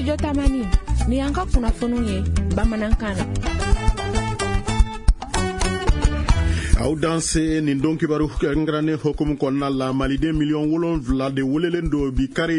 studio tamani ni yanka kunnafoniw ye bamanankan na. Aw danse nin don kibaru ngrane hokum konna la malide million wolon vla de wolelendo bikari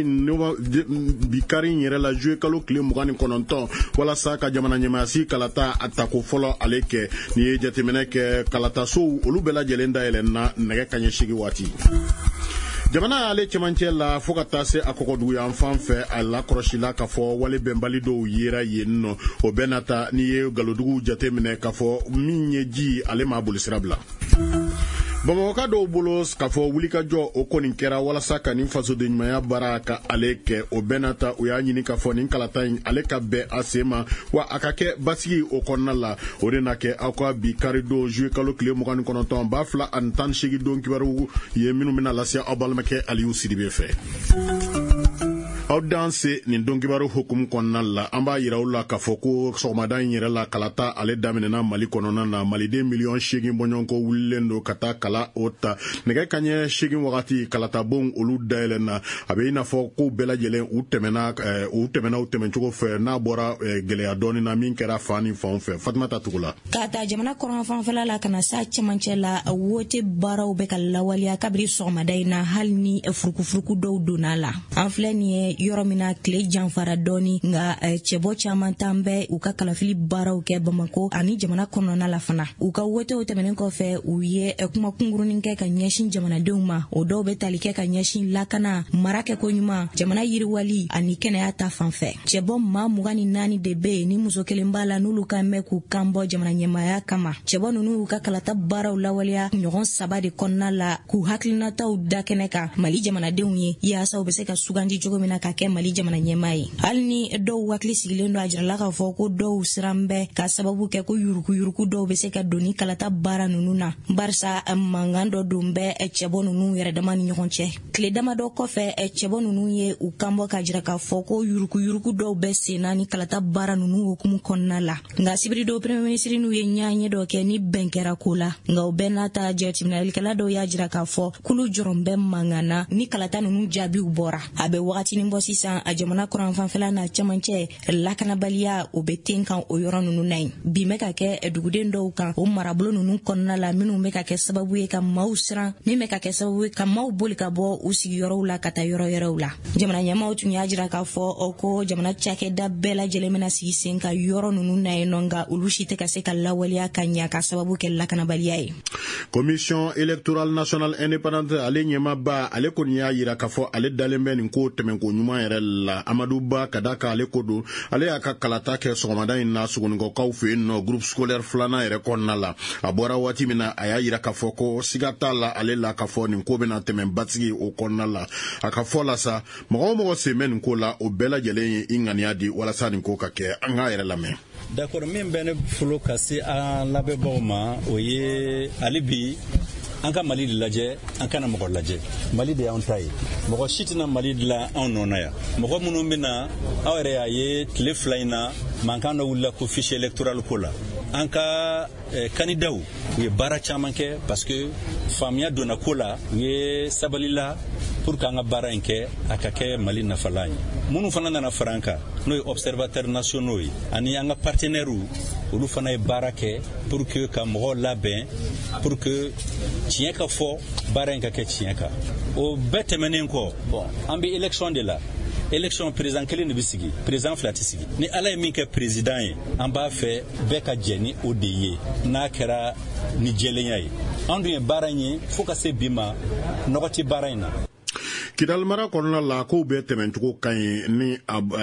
yere la jouer kalo kle mugani kononton wala sa ka jamana nyamasi kalata atako folo aleke ni jatemene ke kalata so olu bela jelenda elena nege kanye shigi wati jamana ale chemanche la fokata se akokodu ya mfanfe ala kroshila kafo wale bembali do yera yenno obenata ni ye galodugu jatemene kafo minyeji ale mabulisirabla Bamawaka do bulos kafo wulika jo okoninkera wala saka ni faso de nyaya baraka aleke obenata uyanyini kafo ni kalata aleka be asema wa akake basigi okonnala orenake akwa bi karido jouer kalo kle mugani kononton bafla antan shigi don kibaru yeminu mina lasia abalmake aliou sidibe fe aw danse ni dongibaru hukum konnalla amba yirawla kafoko somadan yere la kalata ale daminena mali konona na mali 2 million shigin bonyonko wulendo kata kala ota nege kanye shigin wakati kalata bon olu daelena abe ina fo ko bela jelen utemena utemenchugo fe na bora gele adoni na minkera fani fonfe Fatmata Tugula kata jamana koron fonfela la kana sa chamanchela wote bara ubeka lawalia kabri somadan na halni furuku do donala anfleni yoromina kle janfara doni nga chebo chaman tambe uka kalafili bara uke Bamako ani jamana konona la fana uka wote utemenen ko fe uye kuma kunguruni nke ka nyeshin jamana deuma odo betalike ka nyeshin lakana marake ko nyuma jamana yiriwali ani kene ata fanfe chebo ma mugani nani debe ni muzokele mbala nuluka meku kambo jamana nyemaya kama chebo nunu uka kalata bara ulawalia nyogon sabade konna la ku haklinata udakeneka mali jamana deunye ya sa obeseka suganji jogomina kake mali jamana nyemai alni do wakli sigilendo ajrala ka foko do usrambe ka sababu ke ko yuruku do beseka doni kalata bara nununa barsa mangando dumbe echebo nunu yere damani nyokonche kle dama do kofe echebo nunu ye ukambo ka jira ka foko yuruku do besena ni kalata bara nunu okumu konnala nga sibiri do premier ministre nu ye nyanye do ke ni benkera kula nga obenata jetimna kala do ya jira ka fo kulu jorombe mangana ni kalata nunu jabi ubora abe wakati ni mbosisa ajamana kuran fanfela na chamanche lakana balia obetenkan oyoro nunu nai bimeka ke eduguden do kan o marablo nunu konna la minu meka ke sababu e ka mausra mi meka ke sababu e ka maubuli ka bo usigi yoro la kata yoro la jamana nyama otunya jira ka fo oko jamana chake da bela jelemena sisen ka yoro nunu nai nonga ulushite ka se ka lawalia kanya ka sababu ke lakana balia e Commission électorale nationale indépendante ale nyema ba ale konya yira ka fo ale dalembe ni ko temenko nyuma yere la Amadou Ba kadaka ale kodo ale aka kalata ke sogomada ina sugungo kawfe no groupe scolaire flana yere konnala abora wati mina aya yira ka fo ko sigata la ale la ka fo ni ko bena temen batigi o konnala aka fo la sa mo semen ko la o bela jele ingania di wala sa ni ko ka ke anga yere la me d'accord min bene fulo kasi a labe boma oye alibi anka mali de laje anka na moko laje mali de ontai moko shitina mali de la onona ya moko munu mina awre ya ye tleflaina mankano wala ko fichier électoral ko la anka candidat ye bara chamanke parce que famia dona kola ye sabalila pour kanga bara enke akake mali na falani munu fana na franka no observateur nationaux ani anga partenaire ulu fana e barake pour que ka mo laben pour que tienka fo bara enka ke tienka o betemenen ko bon ambi élection de la élection président kelen de bisigi président flatisigi ni ala minke président yi amba fe beka jeni odiye na kera ni jelenya andu baranye foka se bima nokoti barayna Kidal mara korona la ko be tementuko kan ni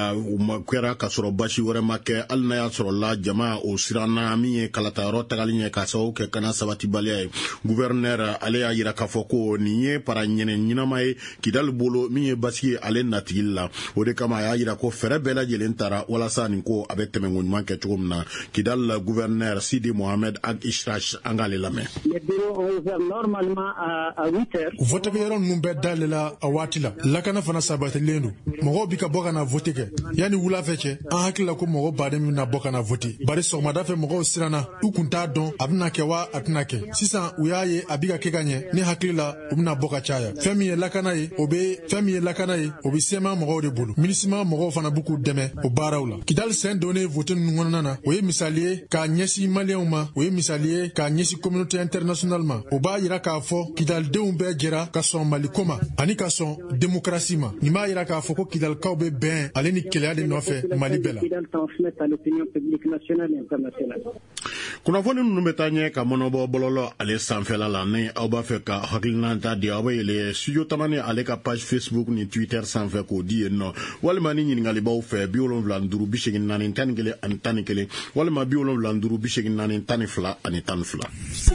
kwera ka soro bashi wore make alna ya soro la jama o sirana mi kalata ro tagalinya ka so ke kana sabati balia gouverneur ale ya yira ka foko ni para nyene nyina mai kidal bolo mi bashi ale natigilla o de kama ya yira ko fere bela jelen tara wala sani ko abe temengun manke chumna kidal gouverneur Sidi Mohamed Ag Ishrash angale lame le bureau ouvert normalement à 8h vote ke yaron numbe dalela waati la lakana fana sabatilen don mɔgɔw bi ka bɔ ka na vote kɛ yani wulafɛ cɛ an hakilila ko mɔgɔ baden bɛna bɔ ka na vote bari sɔgɔmada fɛ mɔgɔw siranna u kun t'a dɔn a bɛna kɛ wa a tɛna kɛ sisan u y'a ye a bi ka kɛ ka ɲɛ ne hakili la u bɛna bɔ ka caya fɛn min ye lakana ye o bɛ sɛma mɔgɔw de bolo minisima mɔgɔw fana b'u k'u dɛmɛ o baaraw la Kidal sen donné vote ninnu kɔnɔna na o ye misali ye k'a ɲɛsin maliyɛnw ma o ye misali ye k'a ɲɛsin communauté internationale ma o b'a yira k'a fɔ Kidaldenw bɛɛ jɛra ka sɔn Maliko ma ani ka sɔn démocratie ma nin b'a yira k'a fɔ ko Kidalikaw bɛ bɛn ale ni kɛlɛya de nɔfɛ Mali bɛɛ la kunnafoni ninnu bɛ taa ɲɛ ka mɔnɔbɔ bɔlɔlɔ ale sanfɛla la ni aw b'a fɛ ka hakilinata di aw bɛ yɛlɛ studio tamani ale ka page Facebook ni Twitter sanfɛ k'o di yen nɔ walima ni ɲininkalibaw fɛ 75 84 11 ani 11 walima 75 84 12 ani 12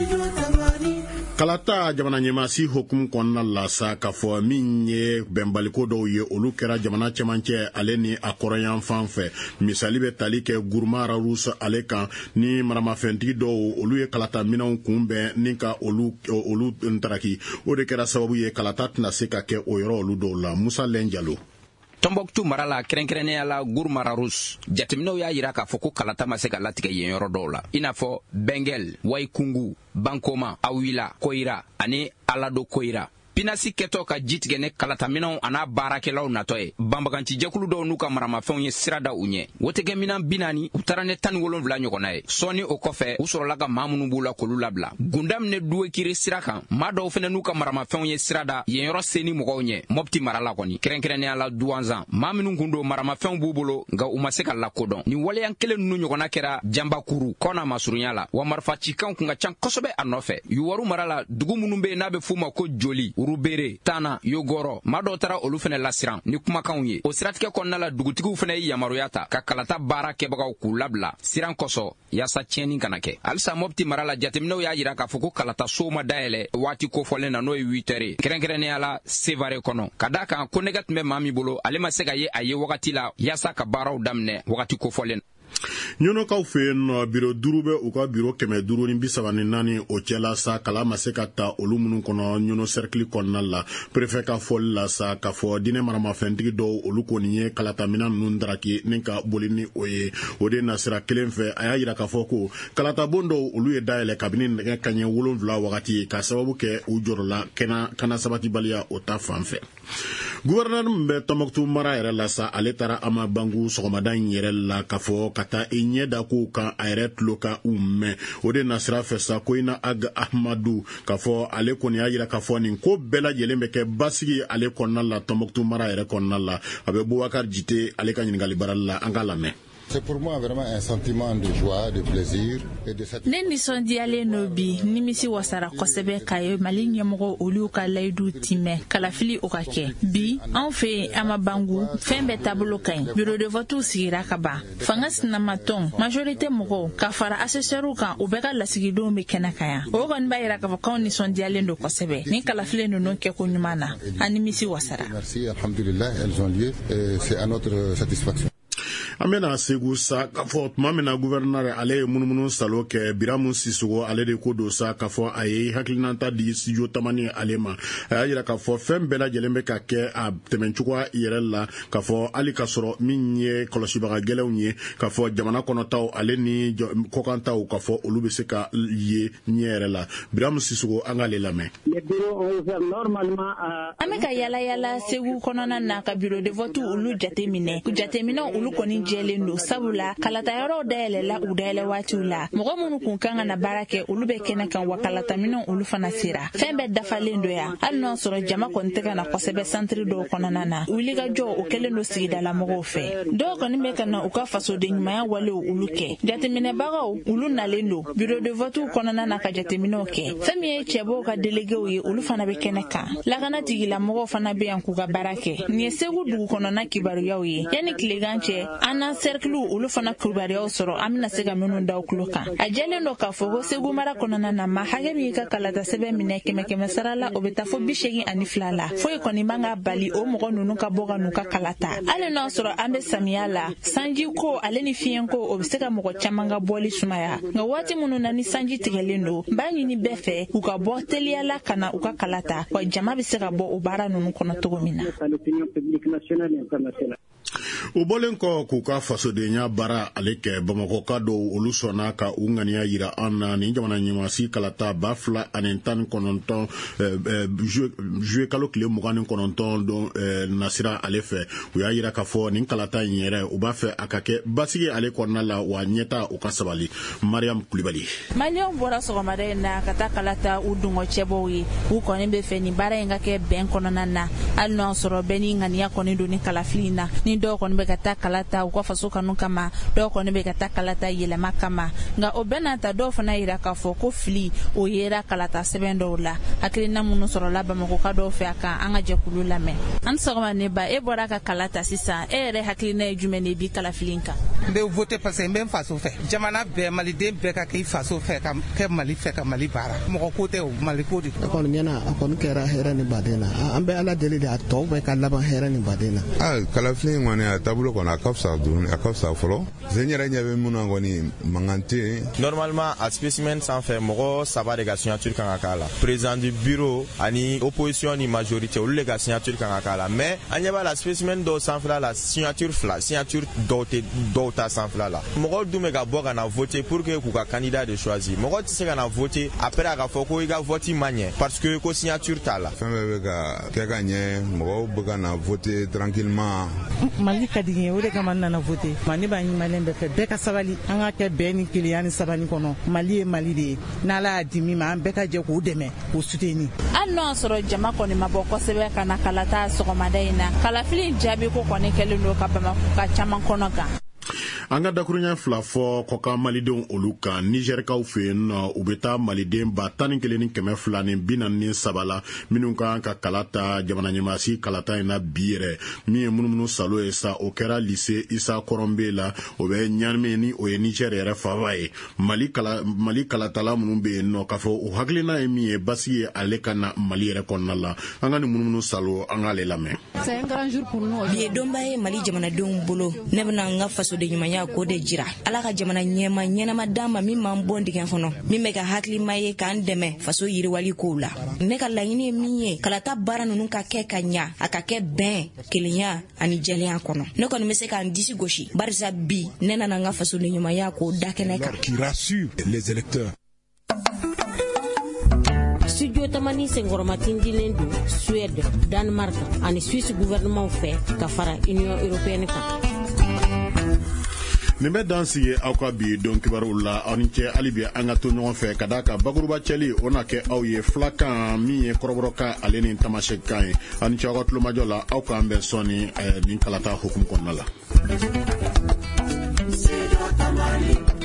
kalata jamana ɲɛmaasi hokumu kɔnɔna la sa k'a fɔ min ye bɛnbaliko dɔw ye olu kɛra jamana cɛmancɛ ale ni a kɔrɔyan fan fɛ misali bɛ tali kɛ Gurumara Rus ale kan ni maramafɛntigi dɔw olu ye kalata minɛnw kunbɛn ni ka olu ntaraki o de kɛra sababu ye kalata tɛna se ka kɛ o yɔrɔ olu dɔw la Musa Lenjalo Tombouctou mara la kɛrɛnkɛrɛnnenya la Gurumara Rus jateminɛw y'a yira k'a fɔ ko kalata ma se ka latigɛ yen yɔrɔ dɔw la i n'a fɔ Bengel, Waikungu, Bankoma, Awila, Koira ani Alado Koira Pinasi kɛtɔ ka jitigɛ ne kalataminɛw an'a baarakɛlaw natɔ ye banbaganci jɛkulu dɔw n'u ka maramafɛnw ye sirada u ɲɛ o tɛ kɛ minan 40 u taara ne 17 ɲɔgɔnna ye sɔɔni o kɔfɛ u sɔrɔla ka maa minnu b'u la k'olu labila gundamine duwekiri sira kan maa dɔw fɛnɛ n'u ka maramafɛnw ye sirada yen yɔrɔ seni mɔgɔw ɲɛ Mopti mara la kɔni kɛrɛnkɛrɛnnenya la Duwanzan maa minnu kun don maramafɛnw b'u bolo nka u ma se ka lakodɔn ni waleyan kelen ninnu ɲɔgɔnna kɛra Janbakuru kɔna masurunya la wa marifacikanw kun ka can kosɛbɛ a nɔfɛ Yuwaru mara la dugu minnu be n'a bɛ f'u ma ko Joli Urubere Tana Yogoro maa dɔw taara olu fɛnɛ lasiran ni kumakanw ye o siratigɛ kɔnɔna la dugutigiw fɛnɛ ye yamaruya ta ka kalata baara kɛbagaw k'u labila siran kɔsɔ yaasa tiɲɛni kana kɛ halisa Mopti mara la jateminɛw y'a yira k'a fɔ ko kalata sow ma dayɛlɛ waati kofɔlen na n'o ye 8 heures kɛrɛnkɛrɛnnenya la Sevare kɔnɔ ka daa kan ko nɛgɛ tun bɛ maa min bolo ale ma se ka ye a ye wagati la yaasa ka baaraw daminɛ wagati kofɔlen ɲɔnɔkaw fɛ yen nɔ biro 5 bɛ u ka biro 534 o cɛla sa kala ma se ka ta olu minnu kɔnɔ ɲɔnɔ cercle kɔnɔna la préfet ka fɔli la sa ka fɔ diinɛ maramafɛntigi dɔw olu kɔni ye kalatamina ninnu daraki ni ka boli ni o ye o de nasira kelen fɛ a y'a yira k'a fɔ ko kalatabon dɔw olu ye dayɛlɛ kabini nɛgɛ kaɲɛ 7 wagati ka sababu kɛ u jɔrɔla kana sabatibaliya o ta fan fɛ gouverneur min bɛ Tombouctou mara yɛrɛ la sa ale taara Ama Bangu sɔgɔmada in yɛrɛ la k'a fɔ ka taa i ɲɛ da kow kan a yɛrɛ tulo ka u mɛn o de nasira fɛ sa Koina Ag Ahmadu k'a fɔ ale kɔni y'a yira k'a fɔ nin ko bɛɛ lajɛlen bɛ kɛ basigi ale kɔnɔna la Tombouctou mara yɛrɛ kɔnɔna la a bɛ Boubacar Jite ale ka ɲininkali barali la an ka lamɛn. C'est pour moi vraiment un sentiment de joie, de plaisir et de satisfaction. Ne nisɔndiyalen no bi nimisi wasara kosɛbɛ ka ye Mali ɲɛmɔgɔ olu ka layidu timɛ kalafili o ka kɛ bi anw fɛ Ama Bangu fɛn bɛɛ taabolo ka ɲi bureau de vote sigira ka ban fanga sinamatɔn majorité mɔgɔw ka fara assesseurs kan u bɛɛ ka lasigidenw bɛ kɛnɛ kan yan o kɔni b'a yira k'a fɔ k'anw nisɔndiyalen don kosɛbɛ ni kalafili ninnu kɛko ɲuman na an nimisi wasara. Merci, alhamdulillah, elles ont lieu et c'est à notre satisfaction. An bɛna segu sa k'a fɔ tuma min na gouverneur ale ye munumunu salo kɛ Biramu Sisogo ale de ko don sa k'a fɔ a ye hakilinata di studio tamani ale ma a y'a yira k'a fɔ fɛn bɛɛ lajɛlen bɛ ka kɛ a tɛmɛcogoya yɛrɛ la k'a fɔ hali ka sɔrɔ min ye kɔlɔsibaga gɛlɛnw ye k'a fɔ jamana kɔnɔtaw ale ni kɔkantaw k'a fɔ olu bɛ se ka ye ɲɛ yɛrɛ la Biramu Sisogo an k'ale lamɛn. An bɛ ka yala yala segu kɔnɔna na ka bureau de vote olu jateminɛ olu kɔni jɛlen don sabula kalatayɔrɔw dayɛlɛla u dayɛlɛ waatiw la mɔgɔ minnu kun kan ka na baara kɛ olu bɛ kɛnɛ kan wa kalataminɛw olu fana sera fɛn bɛɛ dafalen don yan hali n'o sɔrɔ jama kɔni tɛ ka na kosɛbɛ centre dɔw kɔnɔna na wulikajɔ o kɛlen don sigidala mɔgɔw fɛ dɔw kɔni bɛ ka na u ka fasoden ɲumanya walew olu kɛ jateminɛbagaw olu nalen don bureau de vote kɔnɔna na ka jateminɛw kɛ fɛn min ye cɛbɔw ka déléguéw ye olu fana bɛ kɛnɛ kan lakana tigilamɔgɔw fana bɛ yan k'u ka baara kɛ nin ye segu dugu kɔnɔna kibaruyaw ye yanni tilegan cɛ an kɔnɔna cercle olu fana kurubariyaw sɔrɔ an bɛna se ka minnu da kulo kan a jɛlen don k'a fɔ ko Segu mara kɔnɔna na ma hakɛ min ka kalata sɛbɛn minɛ 100 sara la o bɛ taa fo 82 la foyi kɔni man ka bali o mɔgɔ ninnu ka bɔ ka n'u ka kalata hali n'a sɔrɔ an bɛ samiya la sanji ko ale ni fiɲɛ ko o bɛ se ka mɔgɔ caman ka bɔli sumaya nka waati minnu na ni sanji tigɛlen don b'a ɲini bɛɛ fɛ u ka bɔ teliya la ka na u ka kalata wa jama bɛ se ka bɔ o baara ninnu kɔnɔ cogo min na. o bɔlen kɔ k'u ka fasodenya baara ale kɛ Bamakɔ ka dɔw olu sɔnna ka u ŋaniya yira an na ni jamana ɲɛmaasi kalata 2019 juillet kalo tile 29 don nasira ale fɛ u y'a yira k'a fɔ nin kalata in yɛrɛ u b'a fɛ a ka kɛ basigi ale kɔnɔna la wa ɲɛta u ka sabali. Mariam Kulibali. Maliɲɛw bɔra sɔgɔmada in na ka taa kalata u dungɔ cɛbɔw ye u kɔni bɛ fɛ nin baara in ka kɛ bɛn kɔnɔna na hali n'o sɔrɔ bɛɛ ni ŋaniya kɔni don ni kalafili na ni dɔw kɔni bɛ ka taa kalata u ka faso kanu kama dɔw kɔni bɛ ka taa kalata yɛlɛma kama nka o bɛɛ n'a ta dɔw fana yira k'a fɔ ko fili o yera kalata sɛbɛn dɔw la hakilina minnu sɔrɔla Bamakɔ ka dɔw fɛ a kan an ka jɛkulu lamɛn an sɔgɔma ne ba e bɔra ka kalata sisan e yɛrɛ hakilina ye jumɛn de bi kalafili kan. n bɛ voter parce que n bɛ n faso fɛ jamana bɛɛ maliden bɛɛ ka kɛ i faso fɛ ka kɛ Mali fɛ ka Mali baara mɔgɔ ko tɛ o Mali ko de. a kɔni ɲɛna a kɔni kɛra hɛrɛ ni baden na an bɛ Ala deli de a tɔw bɛ ka laban hɛrɛ ni baden na. kalafili in kɔni a taabolo kɔnɔ a ka fisa dun a ka fisa fɔlɔ n yɛrɛ ɲɛ bɛ mun na kɔni mankan tɛ yen. Normalement a spécimen sanfɛ mɔgɔ 3 de ka signature kan ka k'a la président du bureau ani opposition ni majorité olu de ka signature kan ka k'a la mais an ɲɛ b'a la spécimen dɔw sanfɛla la signature 2 signature dɔw ta sanfɛla la mɔgɔw dun bɛ ka bɔ ka na voter pour que k'u ka candidat de choisir mɔgɔ tɛ se ka na voter après a ka fɔ ko i ka vote ma ɲɛ parce que ko signature t'a la. fɛn bɛɛ bɛ ka kɛ ka ɲɛ mɔgɔw bɛ ka na voter tranquillement. Mali ka di n ye o de kama n nana voter ne b'a ɲinilen bɛɛ fɛ bɛɛ ka sabali an ka kɛ bɛn ni kelenya ni sabali kɔnɔ Mali ye Mali de ye n'Ala y'a di min ma an bɛɛ ka jɛ k'o dɛmɛ k'o soutenir. hali n'o sɔrɔ jama kɔni ma bɔ kosɛbɛ ka na kalata sɔgɔmada in na kalafili jaabi ko kɔni kɛlen don ka Bamakɔ ka caman kɔnɔ kan. an ka dakuruɲɛ fila fɔ kɔkan malidenw olu kan Nigerikaw fɛ yen nɔ u bɛ taa maliden 11,443 la minnu kan ka kalata jamana ɲɛmaasi kalata in na bi yɛrɛ min ye munumunu salo ye sa o kɛra lycée Isa Korombe la o bɛ ɲanimɛ ni o ye Niger yɛrɛ faaba ye Mali kalatala minnu bɛ yen nɔ k'a fɔ o hakilina ye min ye basigi ye ale ka na Mali yɛrɛ kɔnɔna la an ka ni munumunu salo an k'ale lamɛn. bi ye donba ye Mali jamanadenw bolo ne bɛna n ka faso de ɲumanya ko de jira Ala ka jamana ɲɛma ɲɛnama d'an ma min m'an bɔ dingɛ kɔnɔ min bɛ ka hakilima ye k'an dɛmɛ faso yiriwali kow la ne ka laɲini ye min ye kalata baara ninnu ka kɛ ka ɲa a ka kɛ bɛn kelenya ani jɛlenya kɔnɔ ne kɔni bɛ se k'an disi gosi barisa bi ne nana n ka faso de ɲumanya ko da kɛnɛ kan. Qui rassure les électeurs. Studio Tamani Senghoromatindilen don Suède, Danemark ani Suisse gouvernement fɛ ka fara Union européenne kan. nin bɛ dan sigi aw ka bi don kibaruw la aw ni cɛ hali bi an ka to ɲɔgɔn fɛ ka da ka bakuruba cɛli o na kɛ aw ye filakan min ye kɔrɔbɔrɔkan ale ni tamasɛkan ye aw ni cɛ aw ka tulomajɔ la aw k'an bɛn sɔnni nin kalata hukumu kɔnɔna la.